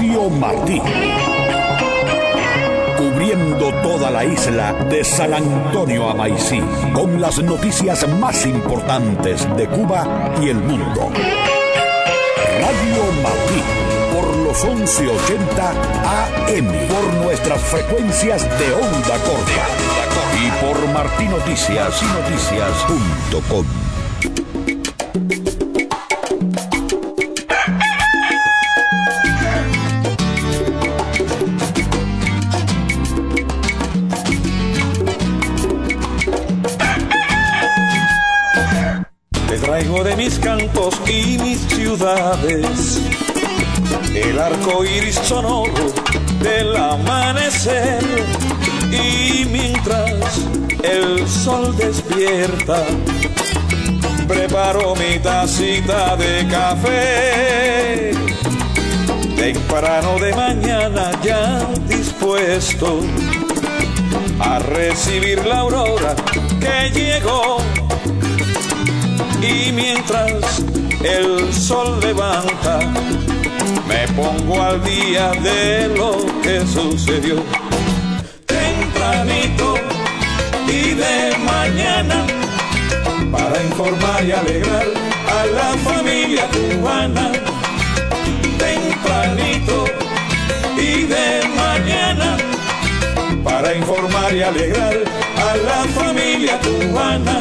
Radio Martí. Cubriendo toda la isla de San Antonio a Maicí, con las noticias más importantes de Cuba y el mundo. Radio Martí, por los 1180 AM, por nuestras frecuencias de onda corta y por martinoticias.com. Te traigo de mis cantos y mis ciudades el arco iris sonoro del amanecer, y mientras el sol despierta preparo mi tacita de café. Temprano de mañana ya dispuesto a recibir la aurora que llegó, y mientras el sol levanta me pongo al día de lo que sucedió. Tempranito y de mañana, para informar y alegrar a la familia cubana. Tempranito y de mañana, para informar y alegrar a la familia cubana.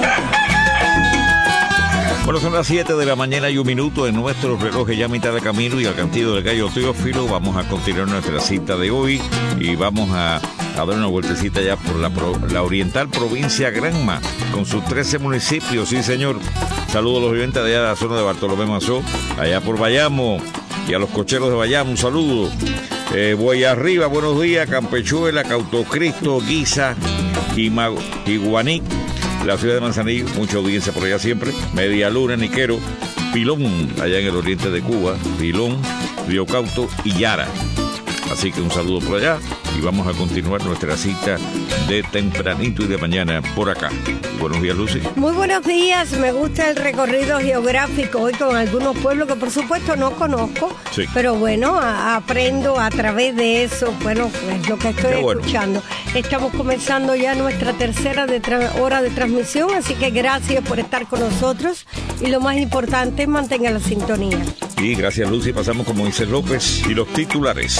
Bueno, son las 7 de la mañana y 1 minuto en nuestro reloj, ya mitad de camino, y al cantillo del gallo Teófilo vamos a continuar nuestra cita de hoy y vamos a dar una vueltecita ya por la oriental provincia Granma, con sus 13 municipios, sí señor. Saludos a los oyentes de allá de la zona de Bartolomé Mazó, allá por Bayamo, y a los cocheros de Bayamo, un saludo. Voy arriba, buenos días, Campechuela, Cautocristo, Guisa, Iguaní, la ciudad de Manzanillo, mucha audiencia por allá siempre. Media Luna, Niquero, Pilón, allá en el oriente de Cuba, Pilón, Río Cauto y Yara. Así que un saludo por allá y vamos a continuar nuestra cita de tempranito y de mañana por acá. Buenos días, Lucy. Muy buenos días, me gusta el recorrido geográfico hoy con algunos pueblos que por supuesto no conozco, sí, pero bueno, aprendo a través de eso, bueno, pues lo que estoy escuchando. Estamos comenzando ya nuestra tercera hora de transmisión, así que gracias por estar con nosotros y lo más importante, mantenga la sintonía. Y gracias, Lucy. Pasamos con Moisés López y los titulares.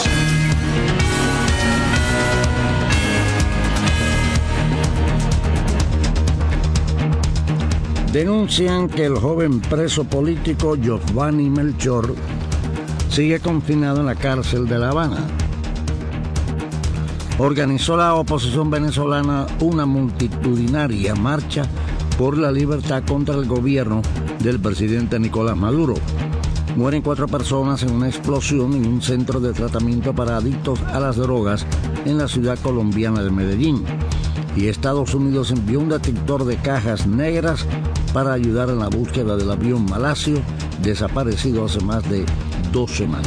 Denuncian que el joven preso político Giovanni Melchor sigue confinado en la cárcel de La Habana. Organizó la oposición venezolana una multitudinaria marcha por la libertad contra el gobierno del presidente Nicolás Maduro. Mueren 4 personas en una explosión en un centro de tratamiento para adictos a las drogas en la ciudad colombiana de Medellín. Y Estados Unidos envió un detector de cajas negras para ayudar en la búsqueda del avión malasio desaparecido hace más de 2 semanas.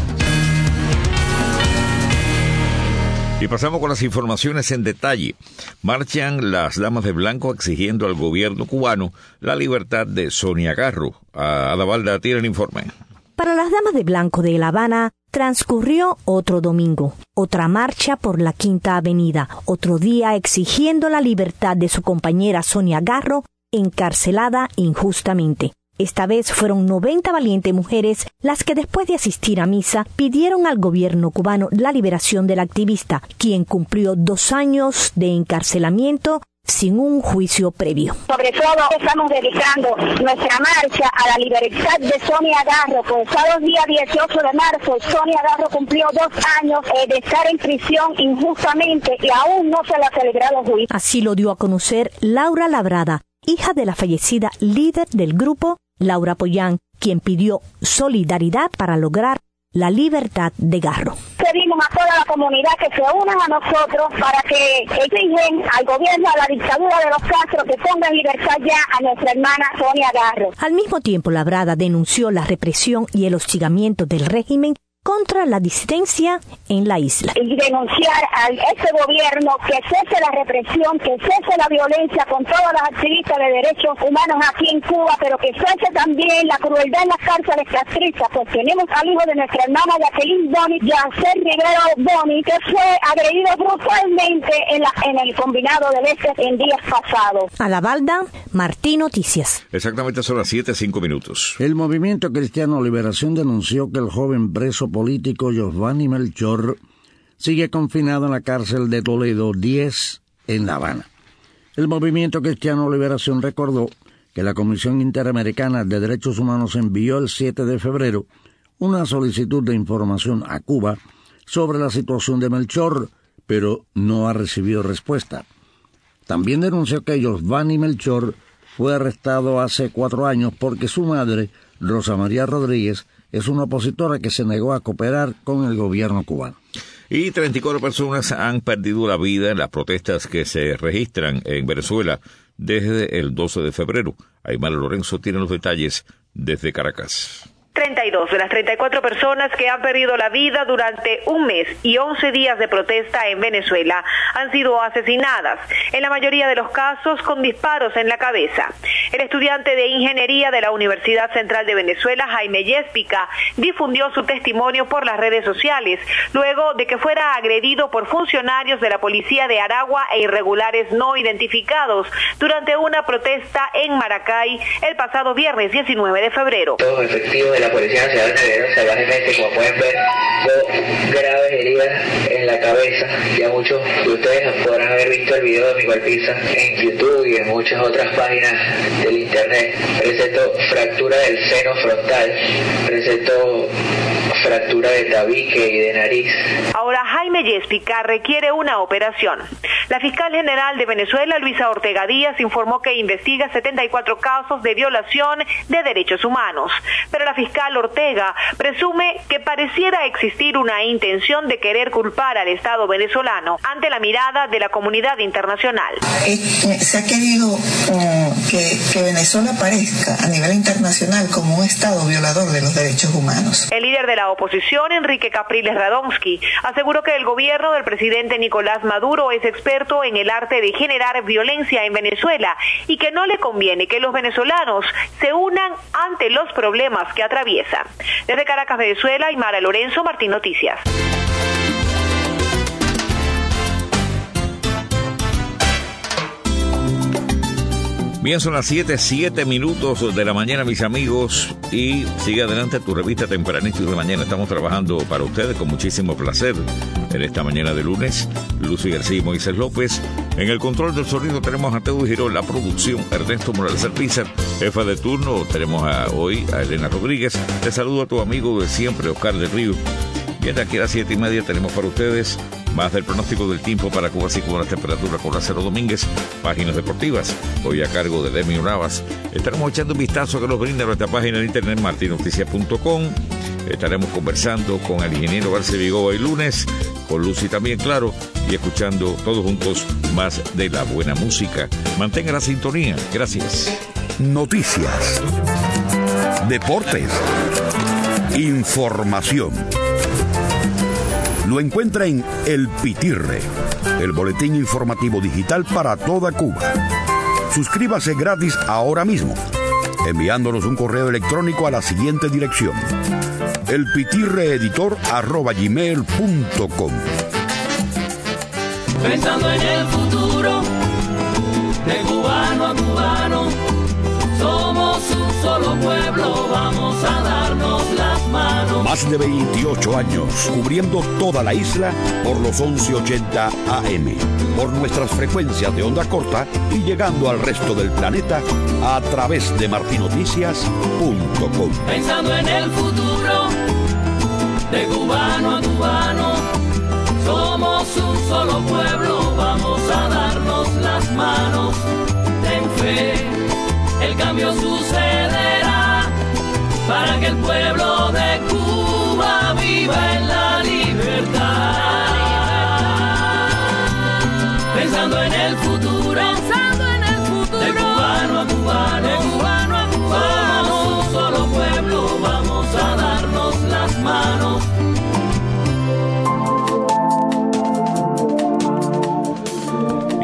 Y pasamos con las informaciones en detalle. Marchan las damas de blanco exigiendo al gobierno cubano la libertad de Sonia Garro. Adavalda tiene el informe. Para las damas de blanco de La Habana, transcurrió otro domingo, otra marcha por la Quinta Avenida, otro día exigiendo la libertad de su compañera Sonia Garro, encarcelada injustamente. Esta vez fueron 90 valientes mujeres las que después de asistir a misa pidieron al gobierno cubano la liberación del activista, quien cumplió 2 años de encarcelamiento sin un juicio previo. Sobre todo estamos dedicando nuestra marcha a la libertad de Sonia Garro. Por el sábado día 18 de marzo, Sonia Garro cumplió 2 años de estar en prisión injustamente y aún no se le ha celebrado juicio. Así lo dio a conocer Laura Labrada, hija de la fallecida líder del grupo, Laura Pollán, quien pidió solidaridad para lograr la libertad de Garro. Pedimos a toda la comunidad que se unan a nosotros para que exigen al gobierno, a la dictadura de los Castro, que ponga en libertad ya a nuestra hermana Sonia Garro. Al mismo tiempo, Labrada denunció la represión y el hostigamiento del régimen contra la disidencia en la isla. Y denunciar a este gobierno que cese la represión, que cese la violencia con todos los activistas de derechos humanos aquí en Cuba, pero que cese también la crueldad en las cárceles castristas, pues tenemos al hijo de nuestra hermana Jacqueline Boni, Yacer Rivero Boni, que fue agredido brutalmente en el Combinado del Este en días pasados. A la Balda, Martín Noticias. Exactamente son las 7:05. El Movimiento Cristiano Liberación denunció que el joven preso político Giovanni Melchor sigue confinado en la cárcel de Toledo 10 en La Habana. El Movimiento Cristiano Liberación recordó que la Comisión Interamericana de Derechos Humanos envió el 7 de febrero una solicitud de información a Cuba sobre la situación de Melchor, pero no ha recibido respuesta. También denunció que Giovanni Melchor fue arrestado hace 4 años porque su madre, Rosa María Rodríguez, es una opositora que se negó a cooperar con el gobierno cubano. Y 34 personas han perdido la vida en las protestas que se registran en Venezuela desde el 12 de febrero. Aymara Lorenzo tiene los detalles desde Caracas. 32 de las 34 personas que han perdido la vida durante un mes y 11 días de protesta en Venezuela han sido asesinadas, en la mayoría de los casos con disparos en la cabeza. El estudiante de ingeniería de la Universidad Central de Venezuela, Jaime Yéspica, difundió su testimonio por las redes sociales, luego de que fuera agredido por funcionarios de la policía de Aragua e irregulares no identificados durante una protesta en Maracay el pasado viernes 19 de febrero. Todos efectivos de la Policía Nacional agredieron salvajemente, como pueden ver, con graves heridas en la cabeza. Ya muchos de ustedes podrán haber visto el video de mi golpiza en YouTube y en muchas otras páginas del internet. Presentó fractura del seno frontal, presentó fractura de tabique y de nariz. Ahora Jaime Yéspica requiere una operación. La fiscal general de Venezuela, Luisa Ortega Díaz, informó que investiga 74 casos de violación de derechos humanos, pero la fiscal Ortega presume que pareciera existir una intención de querer culpar al Estado venezolano ante la mirada de la comunidad internacional. Se ha querido que Venezuela aparezca a nivel internacional como un Estado violador de los derechos humanos. El líder de la oposición, Enrique Capriles Radonsky, aseguró que el gobierno del presidente Nicolás Maduro es experto en el arte de generar violencia en Venezuela y que no le conviene que los venezolanos se unan ante los problemas que atraviesan. Desde Caracas, Venezuela, Aymara Lorenzo, Martín Noticias. Bien, son las 7:07 de la mañana, mis amigos, y sigue adelante tu revista Tempranito de Mañana. Estamos trabajando para ustedes con muchísimo placer en esta mañana de lunes. Lucy García y Moisés López. En el control del sonido tenemos a Teo Girón, la producción, Ernesto Morales Alpizar, jefa de turno. Tenemos hoy a Elena Rodríguez. Te saludo a tu amigo de siempre, Oscar del Río. Y de aquí a las 7:30 tenemos para ustedes más del pronóstico del tiempo para Cuba, así como las temperaturas con Lázaro Domínguez, páginas deportivas, hoy a cargo de Demi Navas. Estaremos echando un vistazo que nos brinda nuestra página de internet martinoticias.com. Estaremos conversando con el ingeniero García Vigoa el lunes, con Lucy también, claro, y escuchando todos juntos más de la buena música. Mantenga la sintonía. Gracias. Noticias, deportes, información. Lo encuentra en El Pitirre, el boletín informativo digital para toda Cuba. Suscríbase gratis ahora mismo, enviándonos un correo electrónico a la siguiente dirección: elpitirreeditor@gmail.com. Pensando en el futuro, de cubano a cubano, somos un solo pueblo, vamos a darnos las manos. Más de 28 años cubriendo toda la isla por los 1180 AM, por nuestras frecuencias de onda corta y llegando al resto del planeta a través de martinoticias.com. Pensando en el futuro, de cubano a cubano, somos un solo pueblo, vamos a darnos las manos. Ten fe, el cambio sucederá para que el pueblo de Cuba viva en la libertad. Pensando en el futuro, de cubano a cubano, somos un solo pueblo, vamos a darnos las manos.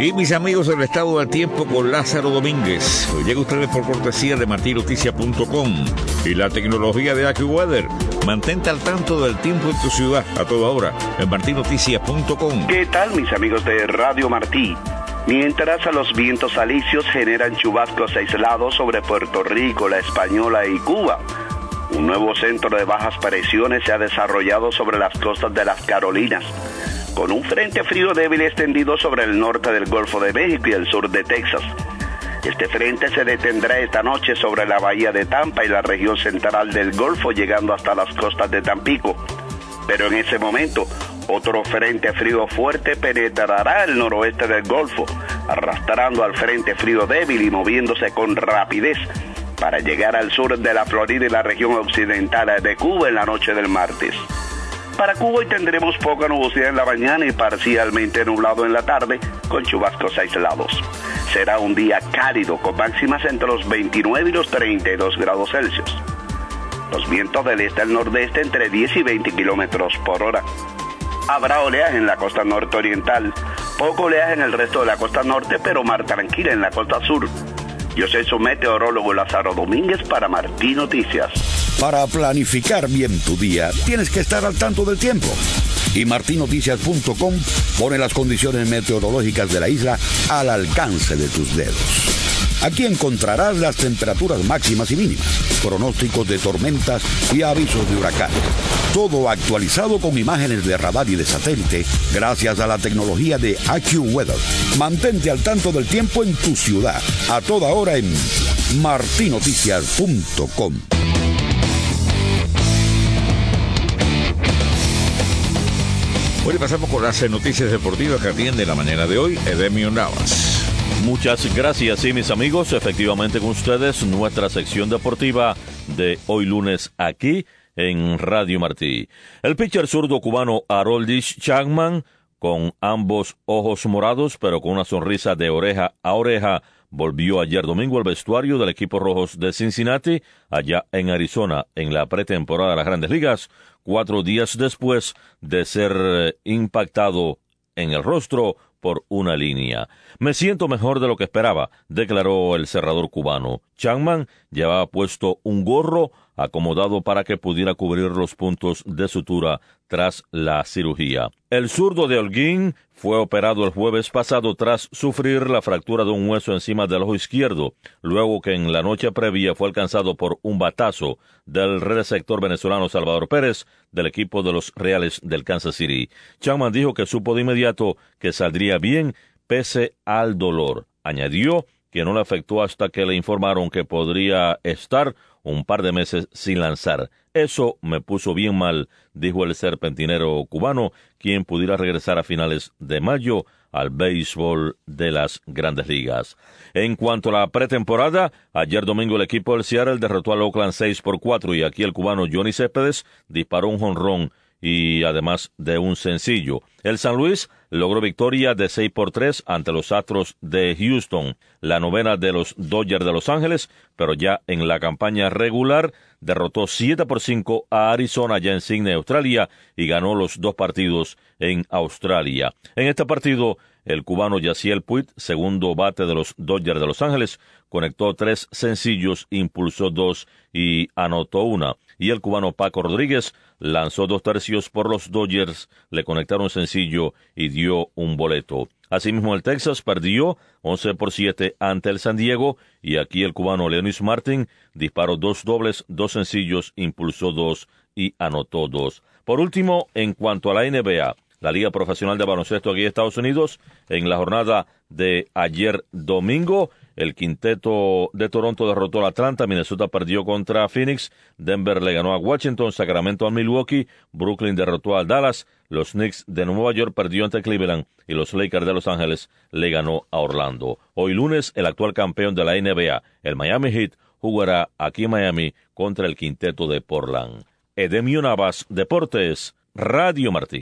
Y mis amigos del estado del tiempo con Lázaro Domínguez. Llega a ustedes por cortesía de martinoticias.com y la tecnología de AccuWeather. Mantente al tanto del tiempo en tu ciudad a toda hora en martinoticias.com. ¿Qué tal, mis amigos de Radio Martí? Mientras los vientos alisios generan chubascos aislados sobre Puerto Rico, La Española y Cuba, un nuevo centro de bajas presiones se ha desarrollado sobre las costas de las Carolinas, con un frente frío débil extendido sobre el norte del Golfo de México y el sur de Texas. Este frente se detendrá esta noche sobre la bahía de Tampa y la región central del Golfo, llegando hasta las costas de Tampico. Pero en ese momento, otro frente frío fuerte penetrará el noroeste del Golfo, arrastrando al frente frío débil y moviéndose con rapidez para llegar al sur de la Florida y la región occidental de Cuba en la noche del martes. Para Cuba hoy tendremos poca nubosidad en la mañana y parcialmente nublado en la tarde, con chubascos aislados. Será un día cálido, con máximas entre los 29 y los 32 grados Celsius. Los vientos del este al nordeste entre 10 y 20 kilómetros por hora. Habrá oleaje en la costa norte-oriental, poco oleaje en el resto de la costa norte, pero mar tranquila en la costa sur. Yo soy su meteorólogo Lázaro Domínguez para Martí Noticias. Para planificar bien tu día, tienes que estar al tanto del tiempo. Y martinoticias.com pone las condiciones meteorológicas de la isla al alcance de tus dedos. Aquí encontrarás las temperaturas máximas y mínimas, pronósticos de tormentas y avisos de huracán. Todo actualizado con imágenes de radar y de satélite gracias a la tecnología de AccuWeather. Mantente al tanto del tiempo en tu ciudad a toda hora en martinoticias.com. Hoy pasamos con las noticias deportivas que atiende la mañana de hoy Edemio Navas. Muchas gracias, sí, mis amigos. Efectivamente con ustedes, nuestra sección deportiva de hoy lunes aquí en Radio Martí. El pitcher zurdo cubano Aroldis Chapman, con ambos ojos morados, pero con una sonrisa de oreja a oreja, volvió ayer domingo al vestuario del equipo Rojos de Cincinnati, allá en Arizona, en la pretemporada de las Grandes Ligas, 4 días después de ser impactado en el rostro por una línea. Me siento mejor de lo que esperaba, declaró el cerrador cubano. Chapman llevaba puesto un gorro acomodado para que pudiera cubrir los puntos de sutura tras la cirugía. El zurdo de Holguín fue operado el jueves pasado tras sufrir la fractura de un hueso encima del ojo izquierdo, luego que en la noche previa fue alcanzado por un batazo del receptor venezolano Salvador Pérez del equipo de los Reales del Kansas City. Chapman dijo que supo de inmediato que saldría bien pese al dolor. Añadió que no le afectó hasta que le informaron que podría estar un par de meses sin lanzar. Eso me puso bien mal, dijo el serpentinero cubano, quien pudiera regresar a finales de mayo al béisbol de las Grandes Ligas. En cuanto a la pretemporada, ayer domingo el equipo del Seattle derrotó al Oakland 6-4 y aquí el cubano Johnny Céspedes disparó un jonrón y además de un sencillo. El San Luis logró victoria de 6-3 ante los Astros de Houston, la novena de los Dodgers de Los Ángeles, pero ya en la campaña regular derrotó 7-5 a Arizona ya en Sydney, Australia, y ganó los 2 partidos en Australia. En este partido, el cubano Yasiel Puig, segundo bate de los Dodgers de Los Ángeles, conectó 3 sencillos, impulsó 2 y anotó 1. Y el cubano Paco Rodríguez lanzó 2 tercios por los Dodgers, le conectaron sencillo y dio un boleto. Asimismo, el Texas perdió 11-7 ante el San Diego, y aquí el cubano Leonys Martin disparó 2 dobles, 2 sencillos, impulsó 2 y anotó 2. Por último, en cuanto a la NBA, la Liga Profesional de Baloncesto aquí en Estados Unidos, en la jornada de ayer domingo, el quinteto de Toronto derrotó a Atlanta, Minnesota perdió contra Phoenix, Denver le ganó a Washington, Sacramento a Milwaukee, Brooklyn derrotó a Dallas, los Knicks de Nueva York perdió ante Cleveland y los Lakers de Los Ángeles le ganó a Orlando. Hoy lunes, el actual campeón de la NBA, el Miami Heat, jugará aquí en Miami contra el quinteto de Portland. Edemio Navas, Deportes, Radio Martí.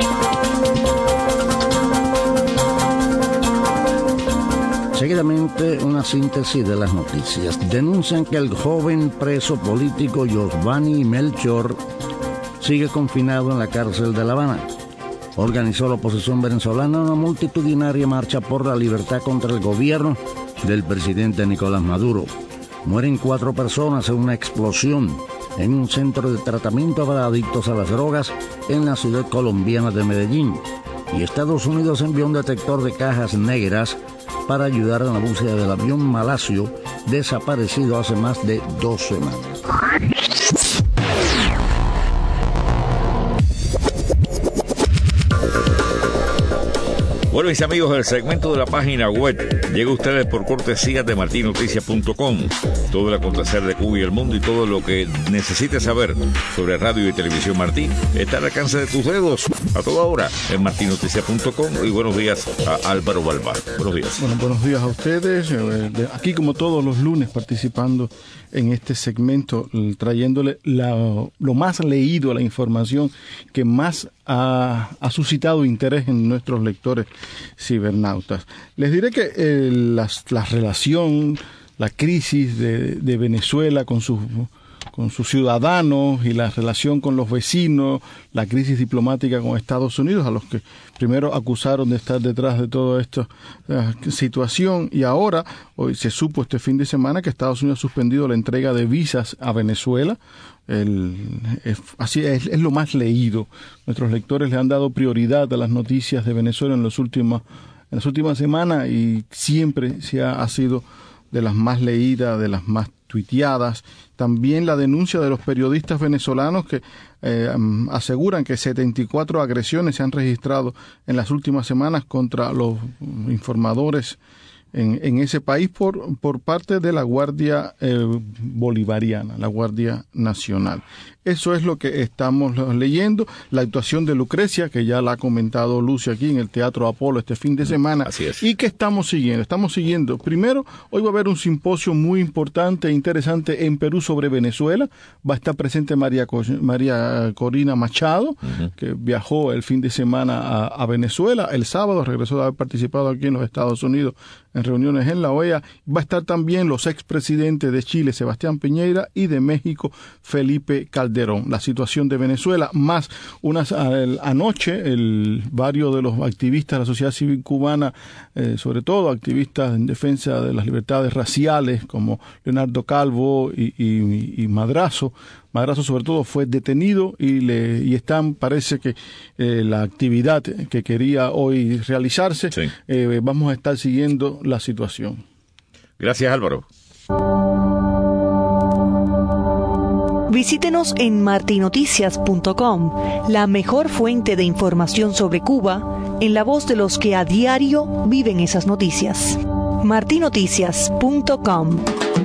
Seguidamente, una síntesis de las noticias. Denuncian que el joven preso político Giovanni Melchor sigue confinado en la cárcel de La Habana. organizó la oposición venezolana una multitudinaria marcha por la libertad contra el gobierno del presidente Nicolás Maduro. Mueren 4 personas en una explosión en un centro de tratamiento para adictos a las drogas en la ciudad colombiana de Medellín. Y Estados Unidos envió un detector de cajas negras para ayudar en la búsqueda del avión malasio desaparecido hace más de 2 semanas. Bueno, mis amigos, el segmento de la página web llega a ustedes por cortesía de martinoticias.com. Todo el acontecer de Cuba y el mundo y todo lo que necesites saber sobre radio y televisión Martín está al alcance de tus dedos a toda hora en martinoticias.com. Y buenos días a Álvaro Balbá. Buenos días. Bueno, buenos días a ustedes. Aquí, como todos los lunes, participando en este segmento, trayéndole lo más leído, la información que más ha suscitado interés en nuestros lectores cibernautas. Les diré que la relación, la crisis de Venezuela con sus ciudadanos y la relación con los vecinos, la crisis diplomática con Estados Unidos, a los que primero acusaron de estar detrás de toda esta situación, y ahora, hoy se supo este fin de semana que Estados Unidos ha suspendido la entrega de visas a Venezuela. Así es lo más leído. Nuestros lectores le han dado prioridad a las noticias de Venezuela en las últimas semanas, y siempre ha sido de las más leídas, de las más tuiteadas. También la denuncia de los periodistas venezolanos que aseguran que 74 agresiones se han registrado en las últimas semanas contra los informadores en ese país por parte de la Guardia Bolivariana, la Guardia Nacional. Eso es lo que estamos leyendo. La actuación de Lucrecia, que ya la ha comentado Lucy aquí en el Teatro Apolo este fin de semana. Así es. Y que estamos siguiendo. Primero, hoy va a haber un simposio muy importante e interesante en Perú sobre Venezuela. Va a estar presente María Corina Machado, que viajó el fin de semana a Venezuela. El sábado regresó de haber participado aquí en los Estados Unidos en reuniones en la OEA. Va a estar también los expresidentes de Chile, Sebastián Piñera, y de México, Felipe Calderón. La situación de Venezuela, más anoche varios de los activistas de la sociedad civil cubana, sobre todo activistas en defensa de las libertades raciales, como Leonardo Calvo y Madrazo sobre todo, fue detenido y parece que la actividad que quería hoy realizarse, sí. Vamos a estar siguiendo la situación. Gracias, Álvaro. Visítenos en martinoticias.com, la mejor fuente de información sobre Cuba, en la voz de los que a diario viven esas noticias. martinoticias.com.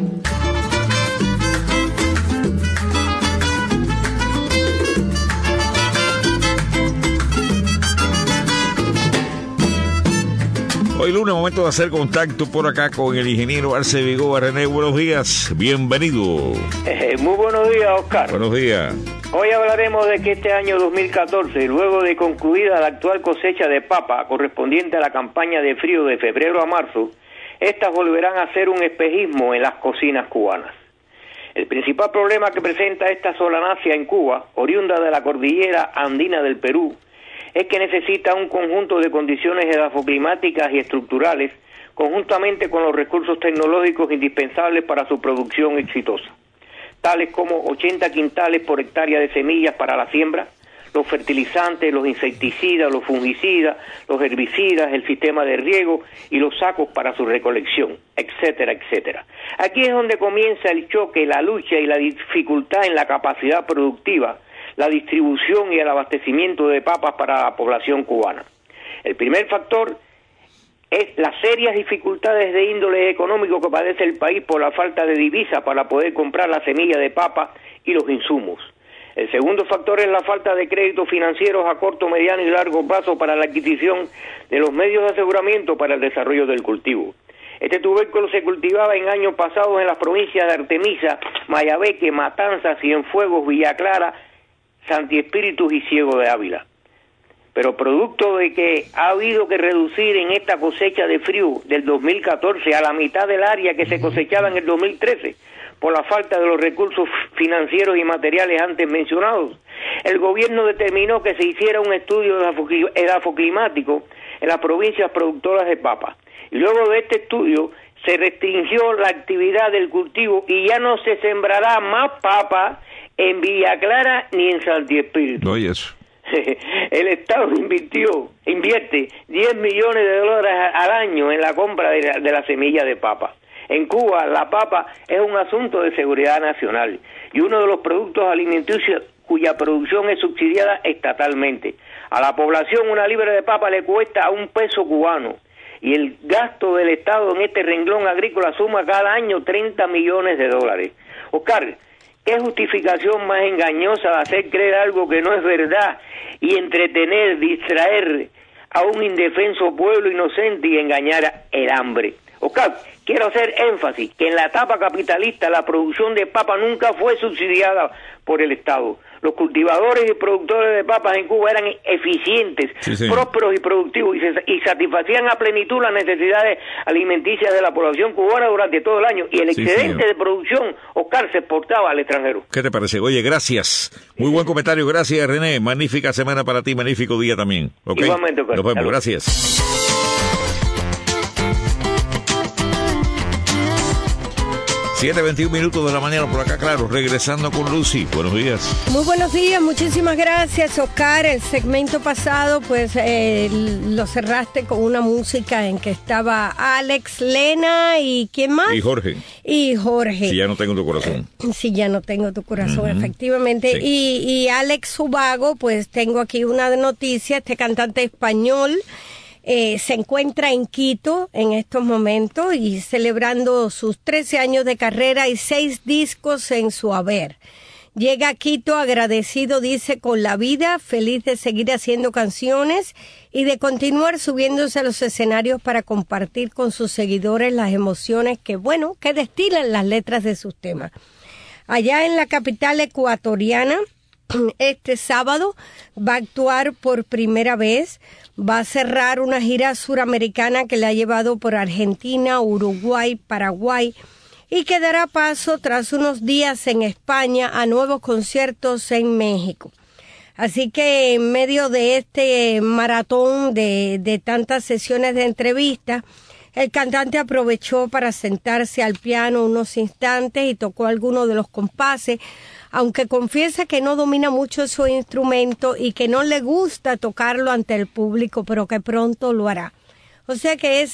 Hoy lunes, momento de hacer contacto por acá con el ingeniero Arce Vigoa. René, buenos días, bienvenido. Muy buenos días, Oscar. Buenos días. Hoy hablaremos de que este año 2014, luego de concluida la actual cosecha de papa correspondiente a la campaña de frío de febrero a marzo, estas volverán a ser un espejismo en las cocinas cubanas. El principal problema que presenta esta solanácea en Cuba, oriunda de la cordillera andina del Perú, es que necesita un conjunto de condiciones edafoclimáticas y estructurales, conjuntamente con los recursos tecnológicos indispensables para su producción exitosa, tales como 80 quintales por hectárea de semillas para la siembra, los fertilizantes, los insecticidas, los fungicidas, los herbicidas, el sistema de riego y los sacos para su recolección, etcétera, etcétera. Aquí es donde comienza el choque, la lucha y la dificultad en la capacidad productiva, la distribución y el abastecimiento de papas para la población cubana. El primer factor es las serias dificultades de índole económico que padece el país por la falta de divisa para poder comprar la semilla de papa y los insumos. El segundo factor es la falta de créditos financieros a corto, mediano y largo plazo para la adquisición de los medios de aseguramiento para el desarrollo del cultivo. Este tubérculo se cultivaba en años pasados en las provincias de Artemisa, Mayabeque, Matanzas, Cienfuegos, Villa Clara, Santi Espíritus y Ciego de Ávila. Pero producto de que ha habido que reducir en esta cosecha de frío del 2014 a la mitad del área que se cosechaba en el 2013, por la falta de los recursos financieros y materiales antes mencionados. El gobierno determinó que se hiciera un estudio edafoclimático en las provincias productoras de papa. Y luego de este estudio se restringió la actividad del cultivo y ya no se sembrará más papa en Villa Clara ni en Santi Espíritu. Oye, eso. El Estado invierte 10 millones de dólares al año en la compra de la semilla de papa. En Cuba, la papa es un asunto de seguridad nacional y uno de los productos alimenticios cuya producción es subsidiada estatalmente. A la población una libra de papa le cuesta $1 cubano y el gasto del Estado en este renglón agrícola suma cada año 30 millones de dólares. Oscar, ¿qué justificación más engañosa de hacer creer algo que no es verdad y entretener, distraer a un indefenso pueblo inocente y engañar el hambre? Oscar, quiero hacer énfasis que en la etapa capitalista la producción de papa nunca fue subsidiada por el Estado. Los cultivadores y productores de papas en Cuba eran eficientes, prósperos y productivos y satisfacían a plenitud las necesidades alimenticias de la población cubana durante todo el año y el excedente de producción, Oscar, se exportaba al extranjero. ¿Qué te parece? Oye, gracias. Muy buen comentario. Gracias, René. Magnífica semana para ti, magnífico día también. ¿Okay? Igualmente, Oscar. Nos vemos. Gracias. 7:21 minutos de la mañana por acá, claro, regresando con Lucy. Buenos días. Muy buenos días, muchísimas gracias, Oscar. El segmento pasado, pues, lo cerraste con una música en que estaba Alex, Lena y ¿quién más? Y Jorge. Si ya no tengo tu corazón. Si ya no tengo tu corazón, efectivamente. Sí. Y Alex Ubago, pues tengo aquí una noticia, este cantante español. Se encuentra en Quito en estos momentos y celebrando sus 13 años de carrera y 6 discos en su haber. Llega a Quito agradecido, dice, con la vida, feliz de seguir haciendo canciones y de continuar subiéndose a los escenarios para compartir con sus seguidores las emociones que destilan las letras de sus temas. Allá en la capital ecuatoriana, este sábado va a actuar por primera vez, va a cerrar una gira suramericana que le ha llevado por Argentina, Uruguay, Paraguay y que dará paso tras unos días en España a nuevos conciertos en México. Así que en medio de este maratón de tantas sesiones de entrevistas, el cantante aprovechó para sentarse al piano unos instantes y tocó algunos de los compases, aunque confiesa que no domina mucho su instrumento y que no le gusta tocarlo ante el público, pero que pronto lo hará. O sea que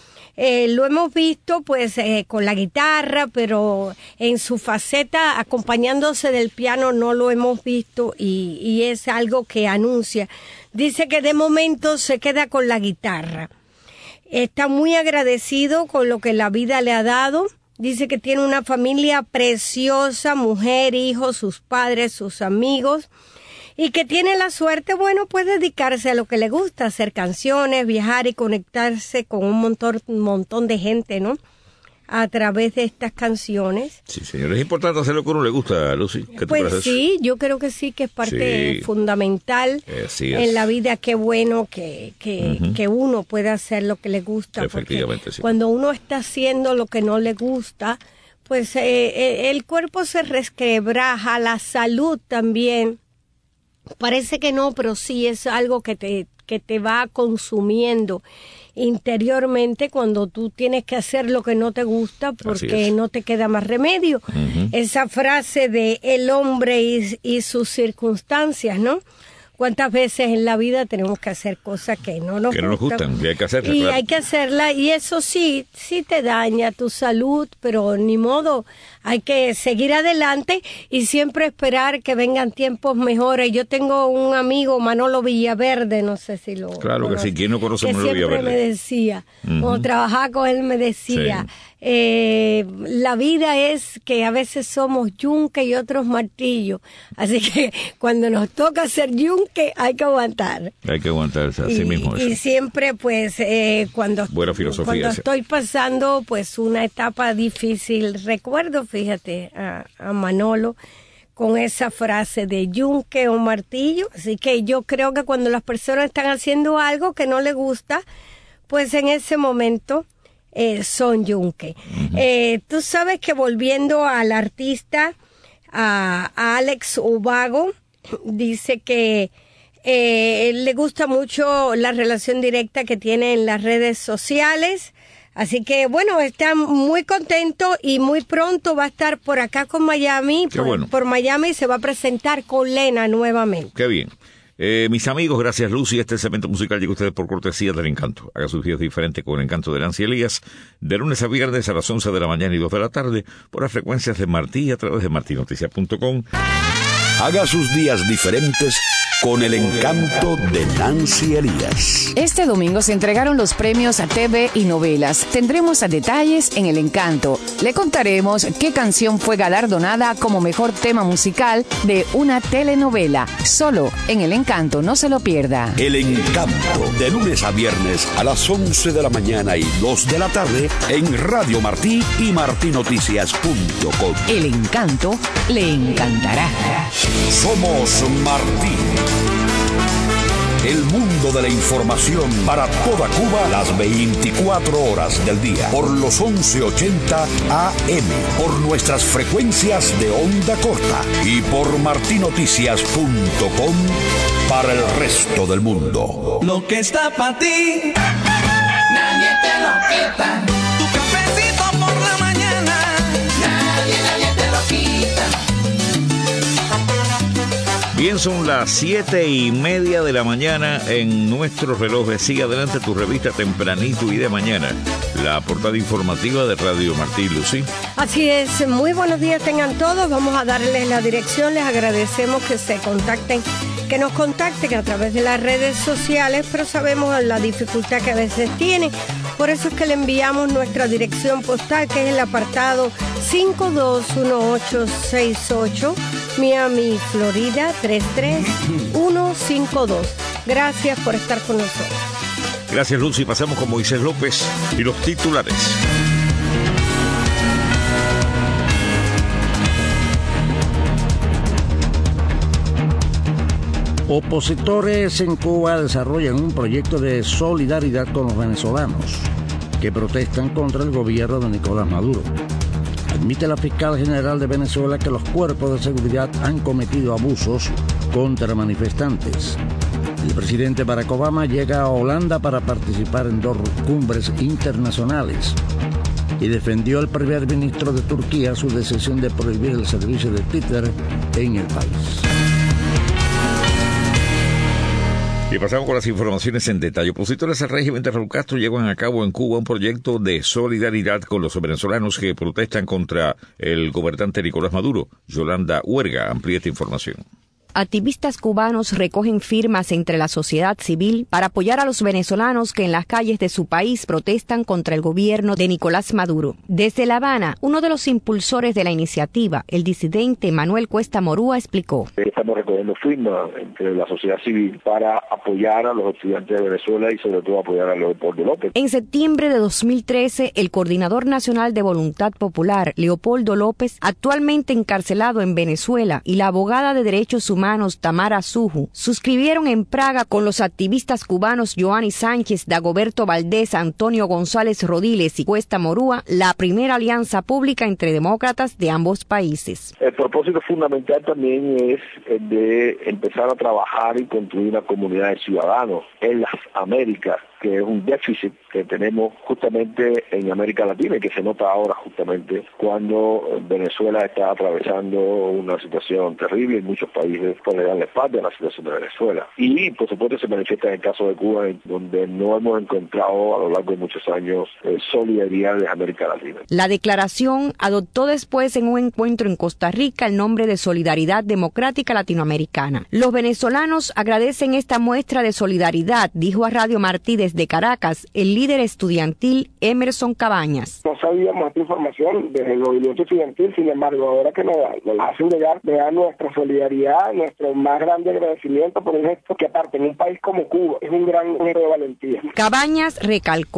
lo hemos visto pues con la guitarra, pero en su faceta acompañándose del piano no lo hemos visto y es algo que anuncia. Dice que de momento se queda con la guitarra. Está muy agradecido con lo que la vida le ha dado. Dice que tiene una familia preciosa, mujer, hijos, sus padres, sus amigos, y que tiene la suerte, pues dedicarse a lo que le gusta, hacer canciones, viajar y conectarse con un montón de gente, ¿no? A través de estas canciones. Sí, señor. Es importante hacer lo que a uno le gusta, Lucy. ¿Qué te parece? Sí, yo creo que sí, que es parte fundamental en la vida. Qué bueno que uno pueda hacer lo que le gusta. Efectivamente, sí. Cuando uno está haciendo lo que no le gusta, pues el cuerpo se resquebraja, la salud también. Parece que no, pero sí es algo que te va consumiendo interiormente cuando tú tienes que hacer lo que no te gusta porque no te queda más remedio. Esa frase de el hombre y sus circunstancias, ¿no? ¿Cuántas veces en la vida tenemos que hacer cosas que no nos gustan? Y hay que hacerlas. Y hay que hacerla, y eso sí te daña tu salud, pero ni modo, hay que seguir adelante y siempre esperar que vengan tiempos mejores. Yo tengo un amigo, Manolo Villaverde, no sé si lo Claro conoce, que sí, ¿quién no conoce a Manolo Villaverde? Me decía, cuando trabajaba con él me decía, la vida es que a veces somos yunque y otros martillos, así que cuando nos toca ser yunque hay que aguantar. Hay que aguantarse, así mismo. Y siempre pues cuando estoy pasando pues una etapa difícil, recuerdo, fíjate, a Manolo con esa frase de yunque o martillo, así que yo creo que cuando las personas están haciendo algo que no les gusta, pues en ese momento Son Yunque. Tú sabes que volviendo al artista, a Alex Ubago, dice que le gusta mucho la relación directa que tiene en las redes sociales. Así que, bueno, está muy contento y muy pronto va a estar por acá con Miami, por Miami, y se va a presentar con Lena nuevamente. Qué bien. Mis amigos, gracias Lucy. Este segmento musical llega a ustedes por cortesía del Encanto. Haga sus días diferentes con el Encanto de Nancy Elías, de lunes a viernes a las 11 de la mañana y 2 de la tarde, por las frecuencias de Martí a través de martinoticias.com. Haga sus días diferentes con el Encanto de Nancy Elías. Este domingo se entregaron los premios a TV y novelas. Tendremos a detalles en El Encanto. Le contaremos qué canción fue galardonada como mejor tema musical de una telenovela. Solo en El Encanto, no se lo pierda. El Encanto, de lunes a viernes a las 11 de la mañana y 2 de la tarde en Radio Martí y martinoticias.com. El Encanto le encantará. Somos Martí. El mundo de la información para toda Cuba las 24 horas del día por los 1180 AM, por nuestras frecuencias de onda corta y por martinoticias.com para el resto del mundo. Lo que está para ti, nadie te lo quita. Tu cafecito por la mañana, nadie te lo quita. Bien, son las 7:30 de la mañana en nuestro reloj. Sigue adelante tu revista tempranito y de mañana. La portada informativa de Radio Martí, Lucy. Así es, muy buenos días tengan todos. Vamos a darles la dirección. Les agradecemos que nos contacten a través de las redes sociales, pero sabemos la dificultad que a veces tienen. Por eso es que le enviamos nuestra dirección postal, que es el apartado 521868, Miami, Florida 33152. Gracias por estar con nosotros. Gracias, Lucy. Pasamos con Moisés López y los titulares. Opositores en Cuba desarrollan un proyecto de solidaridad con los venezolanos que protestan contra el gobierno de Nicolás Maduro. Admite la fiscal general de Venezuela que los cuerpos de seguridad han cometido abusos contra manifestantes. El presidente Barack Obama llega a Holanda para participar en 2 cumbres internacionales y defendió al primer ministro de Turquía su decisión de prohibir el servicio de Twitter en el país. Y pasamos con las informaciones en detalle. Opositores al régimen de Raúl Castro llevan a cabo en Cuba un proyecto de solidaridad con los venezolanos que protestan contra el gobernante Nicolás Maduro. Yolanda Huerga amplía esta información. Activistas cubanos recogen firmas entre la sociedad civil para apoyar a los venezolanos que en las calles de su país protestan contra el gobierno de Nicolás Maduro. Desde La Habana, uno de los impulsores de la iniciativa, el disidente Manuel Cuesta Morúa, explicó. Estamos recogiendo firmas entre la sociedad civil para apoyar a los estudiantes de Venezuela y sobre todo apoyar a Leopoldo López. En septiembre de 2013, el coordinador nacional de Voluntad Popular, Leopoldo López, actualmente encarcelado en Venezuela, y la abogada de derechos humanos Tamara Suju suscribieron en Praga con los activistas cubanos Joanny Sánchez, Dagoberto Valdés, Antonio González Rodiles y Cuesta Morúa la primera alianza pública entre demócratas de ambos países. El propósito fundamental también es el de empezar a trabajar y construir una comunidad de ciudadanos en las Américas, que es un déficit que tenemos justamente en América Latina y que se nota ahora justamente cuando Venezuela está atravesando una situación terrible y muchos países le dan la espalda a la situación de Venezuela. Y por supuesto se manifiesta en el caso de Cuba, donde no hemos encontrado a lo largo de muchos años solidaridad de América Latina. La declaración adoptó después en un encuentro en Costa Rica el nombre de Solidaridad Democrática Latinoamericana. Los venezolanos agradecen esta muestra de solidaridad, dijo a Radio Martí desde Caracas el líder estudiantil Emerson Cabañas. No sabíamos esta información desde el movimiento estudiantil, sin embargo, ahora que nos hacen llegar, vean nuestra solidaridad, nuestro más grande agradecimiento por un gesto que aparte en un país como Cuba es un gran gesto de valentía. Cabañas recalcó.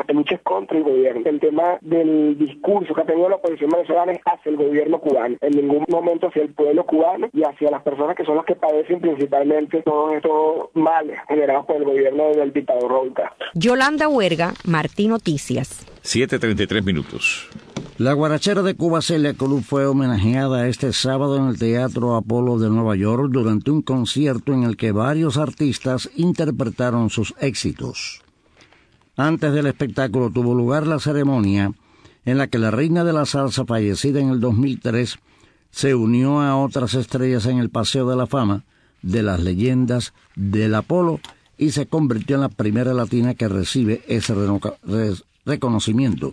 lucha es contra el gobierno. El tema del discurso que ha tenido la oposición venezolana es hacia el gobierno cubano, en ningún momento hacia el pueblo cubano y hacia las personas que son las que padecen principalmente todos estos males generados por el gobierno del dictador Raúl Castro. Yolanda Huerga, Martí Noticias. 7:33 minutos. La guarachera de Cuba, Celia Cruz, fue homenajeada este sábado en el Teatro Apolo de Nueva York durante un concierto en el que varios artistas interpretaron sus éxitos. Antes del espectáculo tuvo lugar la ceremonia en la que la reina de la salsa, fallecida en el 2003, se unió a otras estrellas en el Paseo de la Fama de las leyendas del Apolo y se convirtió en la primera latina que recibe ese reconocimiento.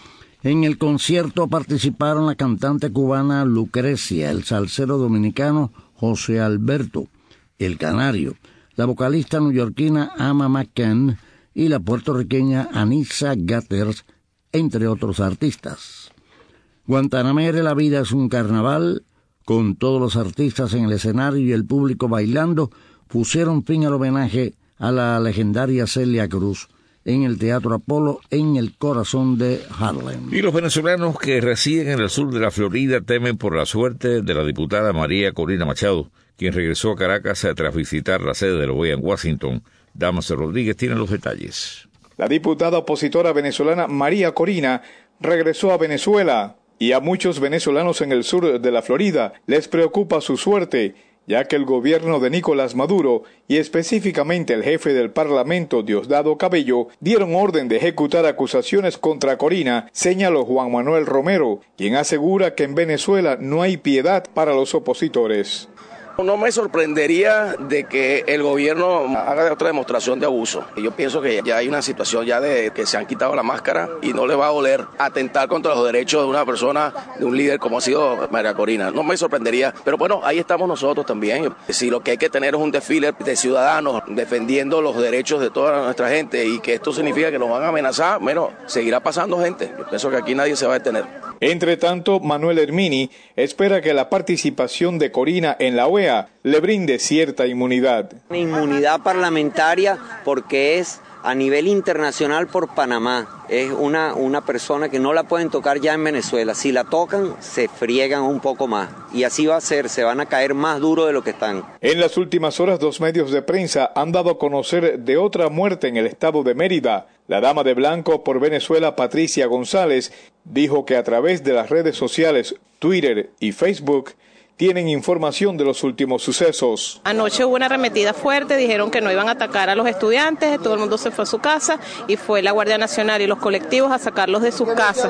En el concierto participaron la cantante cubana Lucrecia, el salsero dominicano José Alberto, el canario, la vocalista neoyorquina Ama McCann y la puertorriqueña Anissa Gathers, entre otros artistas. Guantanamera, la vida es un carnaval, con todos los artistas en el escenario y el público bailando, pusieron fin al homenaje a la legendaria Celia Cruz en el Teatro Apolo, en el corazón de Harlem. Y los venezolanos que residen en el sur de la Florida temen por la suerte de la diputada María Corina Machado, quien regresó a Caracas tras visitar la sede de la OEA en Washington. Damaso Rodríguez tiene los detalles. La diputada opositora venezolana María Corina regresó a Venezuela y a muchos venezolanos en el sur de la Florida les preocupa su suerte, ya que el gobierno de Nicolás Maduro y específicamente el jefe del Parlamento, Diosdado Cabello, dieron orden de ejecutar acusaciones contra Corina, señaló Juan Manuel Romero, quien asegura que en Venezuela no hay piedad para los opositores. No me sorprendería de que el gobierno haga otra demostración de abuso. Yo pienso que ya hay una situación ya de que se han quitado la máscara y no le va a doler atentar contra los derechos de una persona, de un líder como ha sido María Corina. No me sorprendería, pero bueno, ahí estamos nosotros también. Si lo que hay que tener es un desfile de ciudadanos defendiendo los derechos de toda nuestra gente y que esto significa que nos van a amenazar, bueno, seguirá pasando gente. Yo pienso que aquí nadie se va a detener. Entre tanto, Manuel Hermini espera que la participación de Corina en la OEA le brinde cierta inmunidad. Inmunidad parlamentaria porque es a nivel internacional por Panamá. Es una persona que no la pueden tocar ya en Venezuela. Si la tocan, se friegan un poco más. Y así va a ser, se van a caer más duro de lo que están. En las últimas horas, 2 medios de prensa han dado a conocer de otra muerte en el estado de Mérida. La dama de blanco por Venezuela, Patricia González, dijo que a través de las redes sociales, Twitter y Facebook, tienen información de los últimos sucesos. Anoche hubo una arremetida fuerte, dijeron que no iban a atacar a los estudiantes, todo el mundo se fue a su casa y fue la Guardia Nacional y los colectivos a sacarlos de sus casas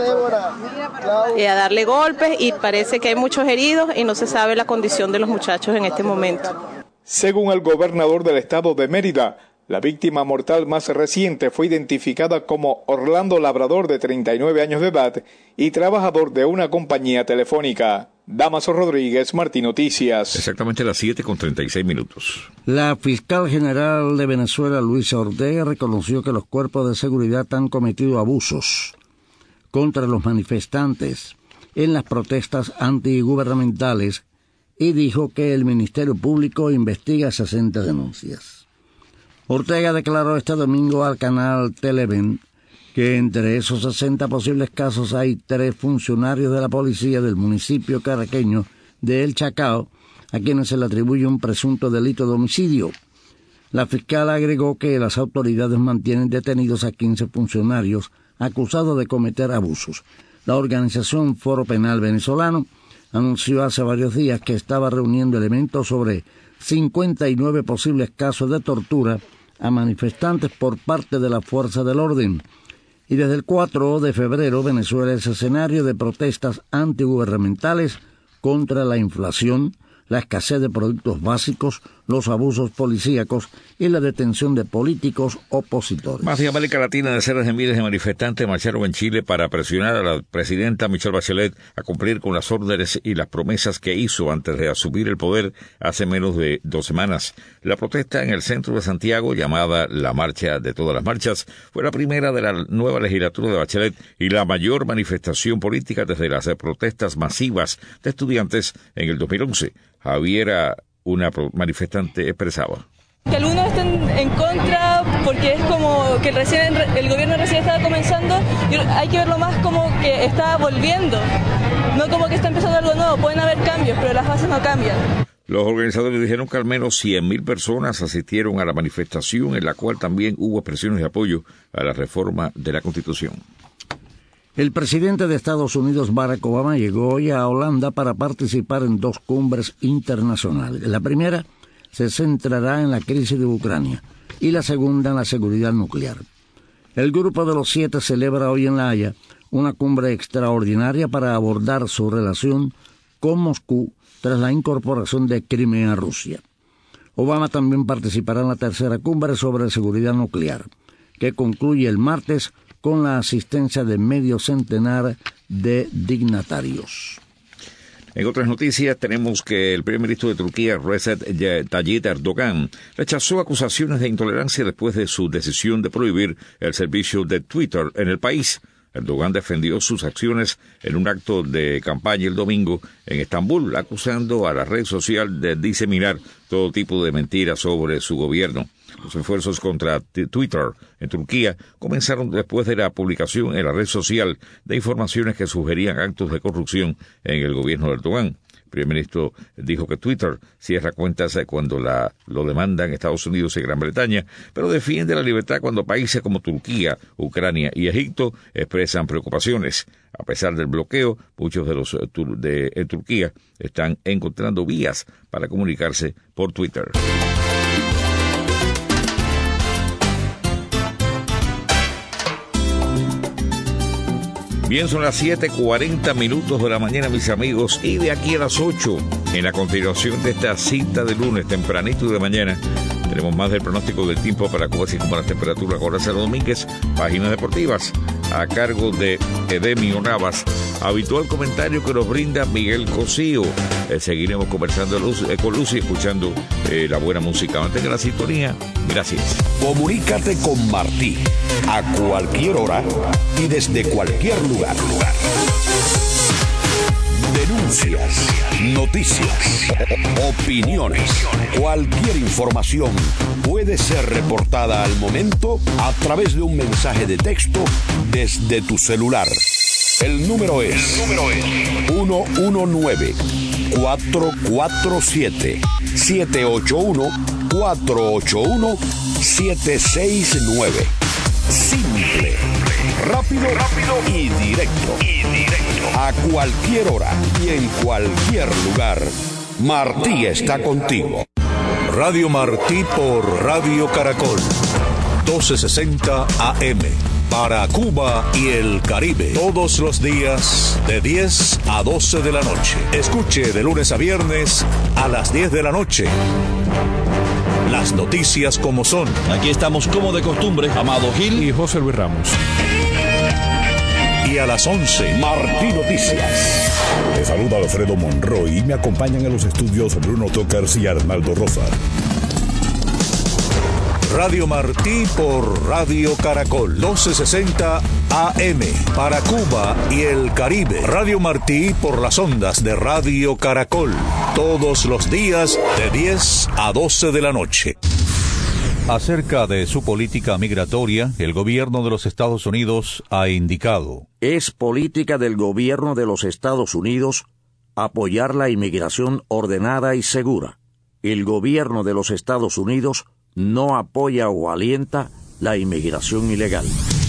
y a darle golpes, y parece que hay muchos heridos y no se sabe la condición de los muchachos en este momento. Según el gobernador del estado de Mérida, la víctima mortal más reciente fue identificada como Orlando Labrador, de 39 años de edad y trabajador de una compañía telefónica. Damaso Rodríguez, Martí Noticias. Exactamente las 7:36 minutos. La fiscal general de Venezuela, Luisa Ortega, reconoció que los cuerpos de seguridad han cometido abusos contra los manifestantes en las protestas antigubernamentales y dijo que el Ministerio Público investiga 60 denuncias. Ortega declaró este domingo al canal Televen que entre esos 60 posibles casos hay 3 funcionarios de la policía del municipio caraqueño de El Chacao, a quienes se le atribuye un presunto delito de homicidio. La fiscal agregó que las autoridades mantienen detenidos a 15 funcionarios acusados de cometer abusos. La organización Foro Penal Venezolano anunció hace varios días que estaba reuniendo elementos sobre 59 posibles casos de tortura a manifestantes por parte de la fuerza del orden. Y desde el 4 de febrero Venezuela es escenario de protestas antigubernamentales contra la inflación, la escasez de productos básicos, los abusos policíacos y la detención de políticos opositores. Más de América Latina, decenas de miles de manifestantes marcharon en Chile para presionar a la presidenta Michelle Bachelet a cumplir con las órdenes y las promesas que hizo antes de asumir el poder hace menos de 2 semanas. La protesta en el centro de Santiago, llamada la Marcha de Todas las Marchas, fue la primera de la nueva legislatura de Bachelet y la mayor manifestación política desde las protestas masivas de estudiantes en el 2011. Javiera, una manifestante, expresaba: que algunos estén en contra porque es como que el gobierno recién estaba comenzando, y hay que verlo más como que está volviendo, no como que está empezando algo nuevo. Pueden haber cambios, pero las bases no cambian. Los organizadores dijeron que al menos 100.000 personas asistieron a la manifestación, en la cual también hubo expresiones de apoyo a la reforma de la Constitución. El presidente de Estados Unidos, Barack Obama, llegó hoy a Holanda para participar en 2 cumbres internacionales. La primera se centrará en la crisis de Ucrania y la segunda en la seguridad nuclear. El grupo de los 7 celebra hoy en La Haya una cumbre extraordinaria para abordar su relación con Moscú tras la incorporación de Crimea a Rusia. Obama también participará en la tercera cumbre sobre seguridad nuclear, que concluye el martes con la asistencia de medio centenar de dignatarios. En otras noticias, tenemos que el primer ministro de Turquía, Recep Tayyip Erdogan, rechazó acusaciones de intolerancia después de su decisión de prohibir el servicio de Twitter en el país. Erdogan defendió sus acciones en un acto de campaña el domingo en Estambul, acusando a la red social de diseminar todo tipo de mentiras sobre su gobierno. Los esfuerzos contra Twitter en Turquía comenzaron después de la publicación en la red social de informaciones que sugerían actos de corrupción en el gobierno de Erdogan. El primer ministro dijo que Twitter cierra cuentas cuando lo demandan Estados Unidos y Gran Bretaña, pero defiende la libertad cuando países como Turquía, Ucrania y Egipto expresan preocupaciones. A pesar del bloqueo, muchos de los de Turquía están encontrando vías para comunicarse por Twitter. Bien, son las 7:40 de la mañana, mis amigos, y de aquí a las 8, en la continuación de esta cita de lunes, tempranito de mañana, tenemos más del pronóstico del tiempo para Cuba, así como las temperaturas. Horacio Domínguez, páginas deportivas, a cargo de Edemio Navas. Habitual comentario que nos brinda Miguel Cosío. Seguiremos conversando con Lucy, escuchando la buena música. Mantenga la sintonía. Gracias. Comunícate con Martí a cualquier hora y desde cualquier lugar. Denuncias, noticias, opiniones, cualquier información puede ser reportada al momento a través de un mensaje de texto desde tu celular. El número es 119-447-781-481-769. Simple, rápido y directo. A cualquier hora y en cualquier lugar. Martí está contigo. Radio Martí por Radio Caracol. 1260 AM. Para Cuba y el Caribe. Todos los días de 10 a 12 de la noche. Escuche de lunes a viernes a las 10 de la noche. Las noticias como son. Aquí estamos como de costumbre, Amado Gil y José Luis Ramos. Y a las 11, Martí Noticias. Les saluda Alfredo Monroy y me acompañan en los estudios Bruno Tocars y Arnaldo Rosa. Radio Martí por Radio Caracol, 1260 AM, para Cuba y el Caribe. Radio Martí por las ondas de Radio Caracol, todos los días de 10 a 12 de la noche. Acerca de su política migratoria, el gobierno de los Estados Unidos ha indicado: es política del gobierno de los Estados Unidos apoyar la inmigración ordenada y segura. El gobierno de los Estados Unidos no apoya o alienta la inmigración ilegal.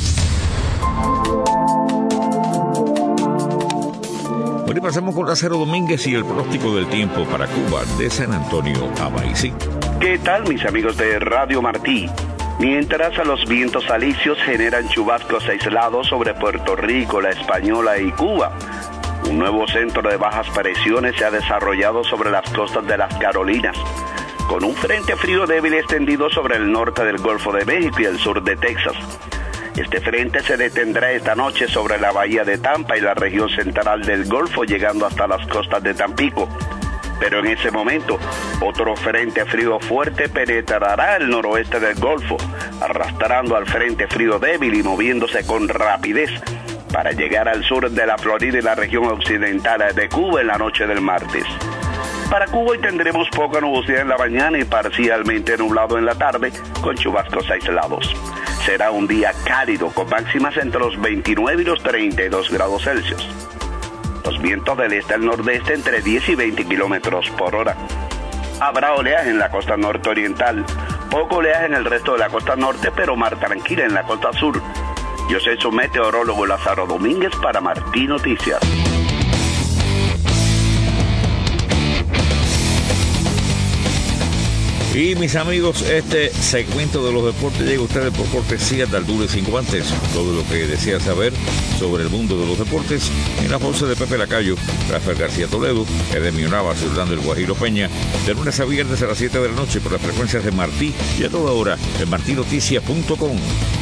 Bueno, y pasamos con Lázaro Domínguez y el pronóstico del tiempo para Cuba, de San Antonio a Maicí. ¿Qué tal, mis amigos de Radio Martí? Mientras a los vientos alisios generan chubascos aislados sobre Puerto Rico, La Española y Cuba, un nuevo centro de bajas presiones se ha desarrollado sobre las costas de las Carolinas, con un frente frío débil extendido sobre el norte del Golfo de México y el sur de Texas. Este frente se detendrá esta noche sobre la bahía de Tampa y la región central del Golfo, llegando hasta las costas de Tampico. Pero en ese momento, otro frente frío fuerte penetrará el noroeste del Golfo, arrastrando al frente frío débil y moviéndose con rapidez para llegar al sur de la Florida y la región occidental de Cuba en la noche del martes. Para Cuba hoy tendremos poca nubosidad en la mañana y parcialmente nublado en la tarde, con chubascos aislados. Será un día cálido, con máximas entre los 29 y los 32 grados Celsius. Los vientos del este al nordeste entre 10 y 20 kilómetros por hora. Habrá oleaje en la costa norte-oriental, poco oleaje en el resto de la costa norte, pero mar tranquila en la costa sur. Yo soy su meteorólogo Lázaro Domínguez para Martí Noticias. Y mis amigos, este segmento de los deportes llega a ustedes por cortesía de Alduro y Sin Guantes. Todo lo que desea saber sobre el mundo de los deportes en la voz de Pepe Lacayo, Rafael García Toledo, Edemio Navas y Orlando El Guajiro Peña, de lunes a viernes a las 7 de la noche por las frecuencias de Martí y a toda hora en martinoticias.com.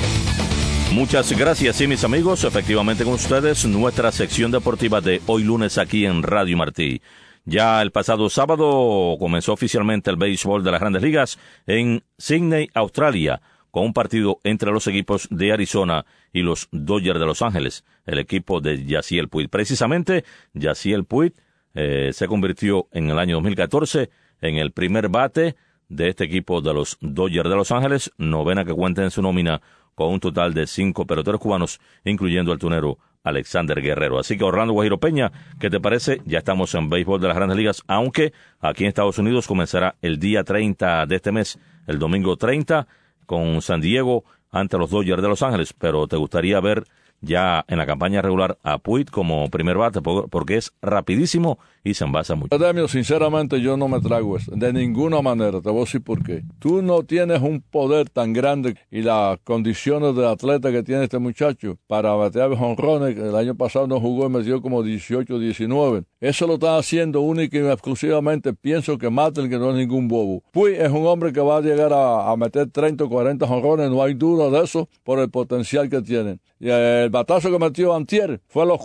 Muchas gracias, sí, mis amigos. Efectivamente con ustedes, nuestra sección deportiva de hoy lunes aquí en Radio Martí. Ya el pasado sábado comenzó oficialmente el béisbol de las Grandes Ligas en Sydney, Australia, con un partido entre los equipos de Arizona y los Dodgers de Los Ángeles, el equipo de Yasiel Puig. Precisamente, Yasiel Puig se convirtió en el año 2014 en el primer bate de este equipo de los Dodgers de Los Ángeles, novena que cuenta en su nómina con un total de 5 peloteros cubanos, incluyendo el tunero Alexander Guerrero. Así que Orlando Guajiro Peña, ¿qué te parece? Ya estamos en béisbol de las Grandes Ligas, aunque aquí en Estados Unidos comenzará el día 30 de este mes, el domingo 30, con San Diego ante los Dodgers de Los Ángeles. Pero ¿te gustaría ver ya en la campaña regular a Puig como primer bate? Porque es rapidísimo y se envasa mucho. Edemio, sinceramente yo no me trago eso, de ninguna manera. Te voy a decir por qué. Tú no tienes un poder tan grande y las condiciones de atleta que tiene este muchacho para batear jonrones. El año pasado no jugó y metió como 18, 19. Eso lo están haciendo única y exclusivamente, pienso que Matel, que no es ningún bobo. Puig es un hombre que va a llegar a meter 30 o 40 jonrones, no hay duda de eso, por el potencial que tiene. Y el batazo que metió antier fue a los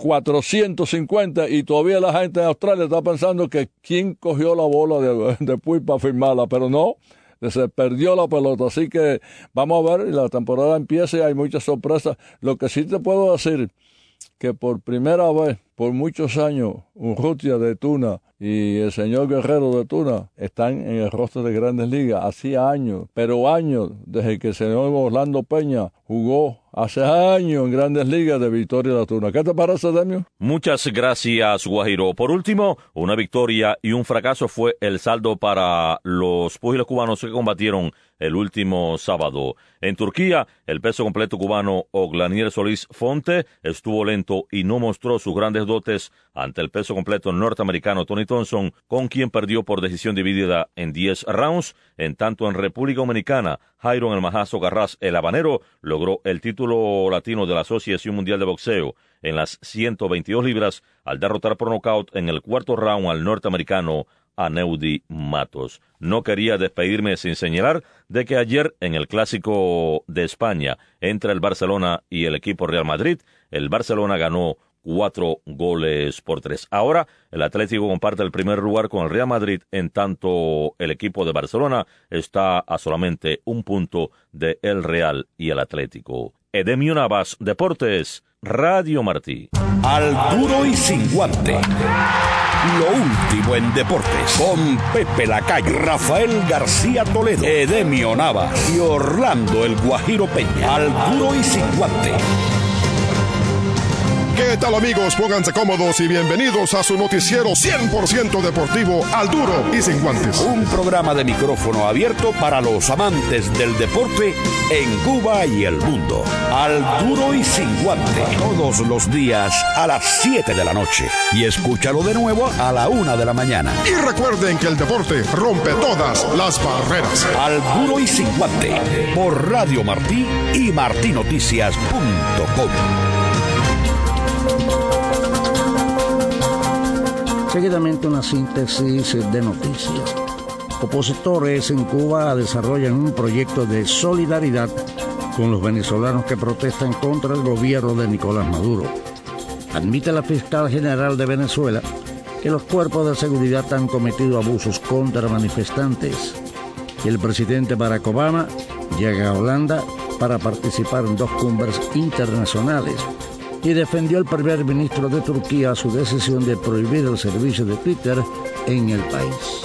450 y todavía la gente de Australia está pensando que quién cogió la bola de Puig para firmarla, pero no, se perdió la pelota. Así que vamos a ver, la temporada empieza y hay muchas sorpresas. Lo que sí te puedo decir, que por primera vez, por muchos años, Urrutia de Tuna y el señor Guerrero de Tuna están en el roster de Grandes Ligas. Hacía años, pero años, desde que el señor Orlando Peña jugó hace años en Grandes Ligas de Victoria de Tuna. ¿Qué te parece, Demio? Muchas gracias, Guajiro. Por último, una victoria y un fracaso fue el saldo para los púgiles cubanos que combatieron el último sábado. En Turquía, el peso completo cubano Oglanier Solís Fonte estuvo lento y no mostró sus grandes dotes ante el peso completo norteamericano Tony Thompson, con quien perdió por decisión dividida en 10 rounds. En tanto, en República Dominicana, Jairon El Majazo Garraz, el habanero, logró el título latino de la Asociación Mundial de Boxeo en las 122 libras al derrotar por nocaut en el cuarto round al norteamericano Aneudi Matos. No quería despedirme sin señalar de que ayer en el Clásico de España entre el Barcelona y el equipo Real Madrid, el Barcelona ganó 4-3. Ahora el Atlético comparte el primer lugar con el Real Madrid, en tanto el equipo de Barcelona está a solamente un punto de el Real y el Atlético. Edemio Navas, Deportes, Radio Martí. Al duro y sin guante. Lo último en deportes, con Pepe Lacayo, Rafael García Toledo, Edemio Navas y Orlando El Guajiro Peña. Al duro y sin guante. ¿Qué tal, amigos? Pónganse cómodos y bienvenidos a su noticiero 100% deportivo, Al Duro y Sin Guantes. Un programa de micrófono abierto para los amantes del deporte en Cuba y el mundo. Al Duro y Sin Guante. Todos los días a las 7 de la noche. Y escúchalo de nuevo a la 1 de la mañana. Y recuerden que el deporte rompe todas las barreras. Al Duro y Sin Guante. Por Radio Martí y martinoticias.com. Seguidamente una síntesis de noticias. Opositores en Cuba desarrollan un proyecto de solidaridad con los venezolanos que protestan contra el gobierno de Nicolás Maduro. Admite la fiscal general de Venezuela que los cuerpos de seguridad han cometido abusos contra manifestantes. Y el presidente Barack Obama llega a Holanda para participar en 2 cumbres internacionales y defendió el primer ministro de Turquía su decisión de prohibir el servicio de Twitter en el país.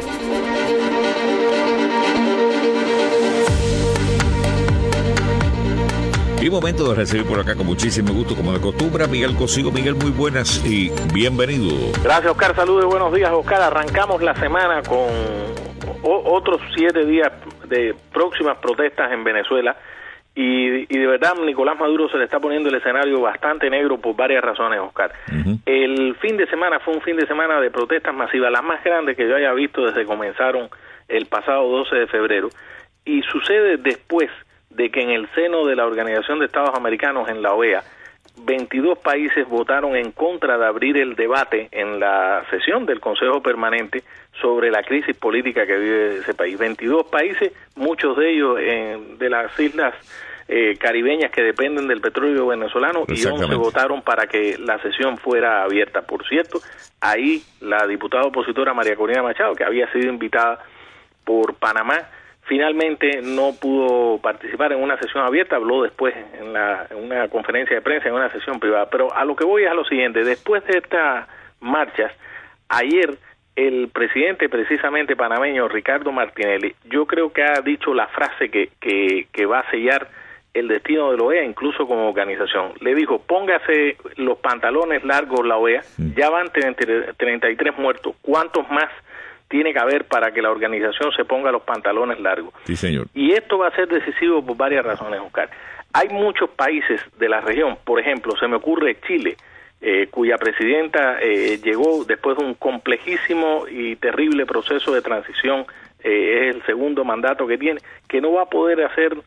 Y momento de recibir por acá con muchísimo gusto, como de costumbre, a Miguel Cosigo. Miguel, muy buenas y bienvenido. Gracias, Oscar. Saludos y buenos días, Oscar. Arrancamos la semana con otros 7 días de próximas protestas en Venezuela y de verdad Nicolás Maduro se le está poniendo el escenario bastante negro por varias razones, Oscar. El fin de semana fue un fin de semana de protestas masivas, las más grandes que yo haya visto desde que comenzaron el pasado 12 de febrero, y sucede después de que en el seno de la Organización de Estados Americanos, en la OEA, 22 países votaron en contra de abrir el debate en la sesión del Consejo Permanente sobre la crisis política que vive ese país. 22 países, muchos de ellos de las islas caribeñas que dependen del petróleo venezolano, y 11 votaron para que la sesión fuera abierta. Por cierto, ahí la diputada opositora María Corina Machado, que había sido invitada por Panamá, finalmente no pudo participar en una sesión abierta, habló después en una conferencia de prensa, en una sesión privada. Pero a lo que voy es a lo siguiente: después de estas marchas, ayer el presidente precisamente panameño, Ricardo Martinelli, yo creo que ha dicho la frase que va a sellar el destino de la OEA, incluso como organización. Le dijo: póngase los pantalones largos la OEA, ya van 33 muertos, ¿cuántos más tiene que haber para que la organización se ponga los pantalones largos? Sí, señor. Y esto va a ser decisivo por varias razones, Oscar. Hay muchos países de la región, por ejemplo, se me ocurre Chile, cuya presidenta llegó después de un complejísimo y terrible proceso de transición, es el segundo mandato que tiene, que no va a poder hacer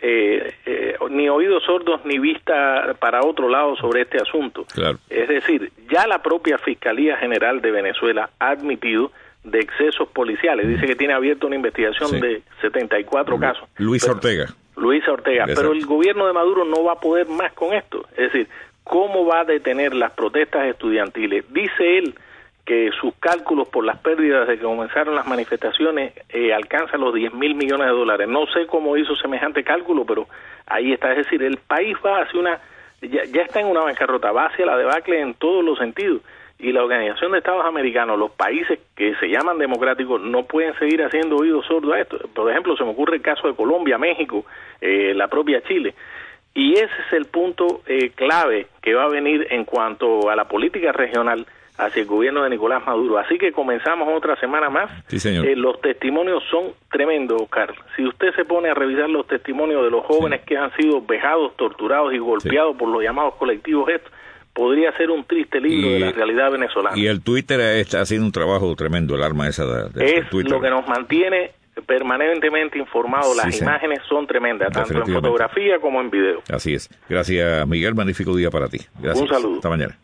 ni oídos sordos ni vista para otro lado sobre este asunto. Claro. Es decir, ya la propia Fiscalía General de Venezuela ha admitido de excesos policiales, dice que tiene abierta una investigación de 74 casos. Luisa Ortega, pero el gobierno de Maduro no va a poder más con esto. Es decir, ¿cómo va a detener las protestas estudiantiles? Dice él que sus cálculos por las pérdidas de que comenzaron las manifestaciones alcanzan los $10,000 millones. No sé cómo hizo semejante cálculo, pero ahí está. Es decir, el país va hacia ya está en una bancarrota, va hacia la debacle en todos los sentidos. Y la Organización de Estados Americanos, los países que se llaman democráticos, no pueden seguir haciendo oídos sordos a esto. Por ejemplo, se me ocurre el caso de Colombia, México, la propia Chile. Y ese es el punto clave que va a venir en cuanto a la política regional hacia el gobierno de Nicolás Maduro. Así que comenzamos otra semana más. Sí, señor. Los testimonios son tremendos, Oscar. Si usted se pone a revisar los testimonios de los jóvenes que han sido vejados, torturados y golpeados por los llamados colectivos estos, podría ser un triste libro de la realidad venezolana. Y el Twitter está haciendo un trabajo tremendo, el arma esa de Twitter. Lo que nos mantiene permanentemente informados. Las imágenes son tremendas, tanto en fotografía como en video. Así es. Gracias, Miguel. Magnífico día para ti. Gracias. Un saludo. Hasta mañana.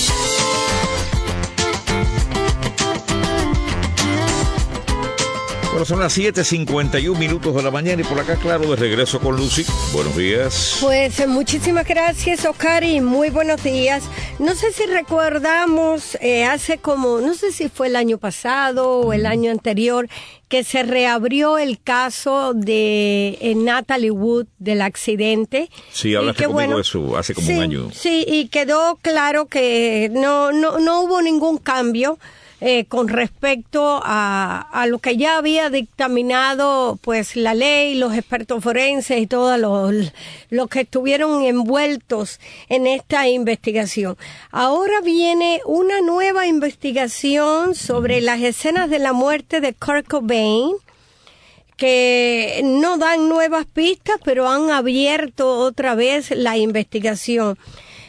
Bueno, son las 7:51 de la mañana y por acá, claro, de regreso con Lucy. Buenos días. Pues muchísimas gracias, Oscar, y muy buenos días. No sé si recordamos, no sé si fue el año pasado o el año anterior, que se reabrió el caso de Natalie Wood del accidente. Sí, hablaste conmigo de eso hace como un año. Sí, y quedó claro que no hubo ningún cambio con respecto a lo que ya había dictaminado pues la ley, los expertos forenses y todos los que estuvieron envueltos en esta investigación. Ahora viene una nueva investigación sobre las escenas de la muerte de Kurt Cobain, que no dan nuevas pistas, pero han abierto otra vez la investigación.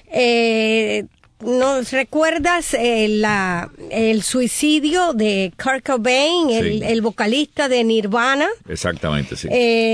¿Nos recuerdas el suicidio de Kurt Cobain, el vocalista de Nirvana? Exactamente, sí.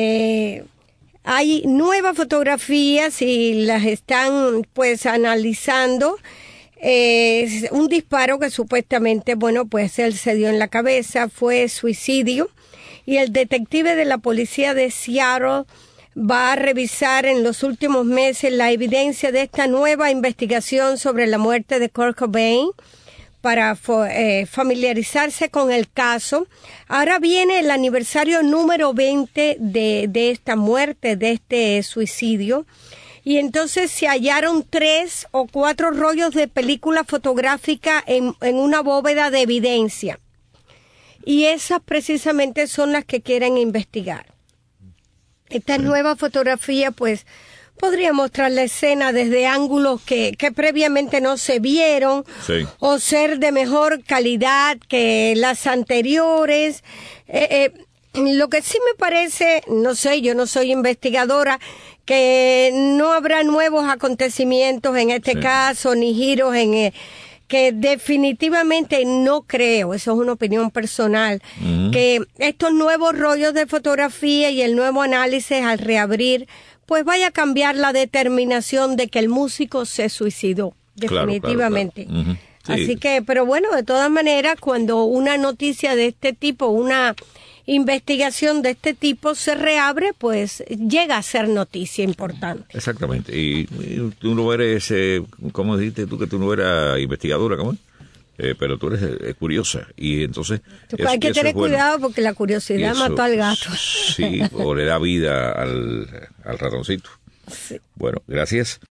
Hay nuevas fotografías y las están pues analizando. Un disparo que supuestamente, pues él se dio en la cabeza, fue suicidio. Y el detective de la policía de Seattle va a revisar en los últimos meses la evidencia de esta nueva investigación sobre la muerte de Kurt Cobain para familiarizarse con el caso. Ahora viene el aniversario número 20 de esta muerte, de este suicidio. y entonces se hallaron 3 o 4 rollos de película fotográfica en una bóveda de evidencia. Y esas precisamente son las que quieren investigar. Esta nueva fotografía, pues, podría mostrar la escena desde ángulos que previamente no se vieron, sí, o ser de mejor calidad que las anteriores. Lo que sí me parece, no sé, yo no soy investigadora, que no habrá nuevos acontecimientos en este caso, ni giros que definitivamente no creo, eso es una opinión personal, que estos nuevos rollos de fotografía y el nuevo análisis al reabrir, pues vaya a cambiar la determinación de que el músico se suicidó, definitivamente. Claro. Sí. Así que, pero bueno, de todas maneras, cuando una noticia de este tipo, una investigación de este tipo se reabre, pues llega a ser noticia importante. Exactamente. Y tú no eres, ¿cómo dijiste tú que tú no eras investigadora? ¿Cómo? Pero tú eres curiosa. Y entonces hay que tener cuidado porque la curiosidad mató al gato. Sí, o le da vida al ratoncito. Sí. Bueno, gracias.